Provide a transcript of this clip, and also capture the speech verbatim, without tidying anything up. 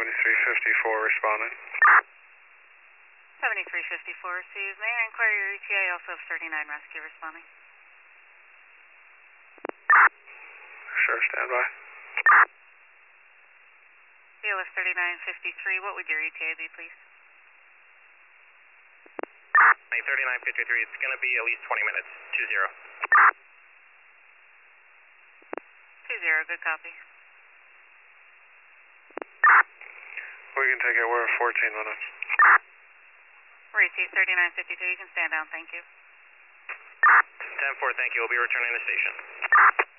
seventy-three fifty-four responding. seventy-three fifty-four receives. May I inquire your E T A? Also have thirty-nine rescue responding. Sure, stand by. C L S thirty-nine fifty-three, what would your E T A be, please? thirty-nine fifty-three, it's going to be at least twenty minutes. two zero. two zero, good copy. We can take it, we're at fourteen minutes. Receive thirty-nine fifty-two, you can stand down, thank you. ten four, thank you, we'll be returning to station.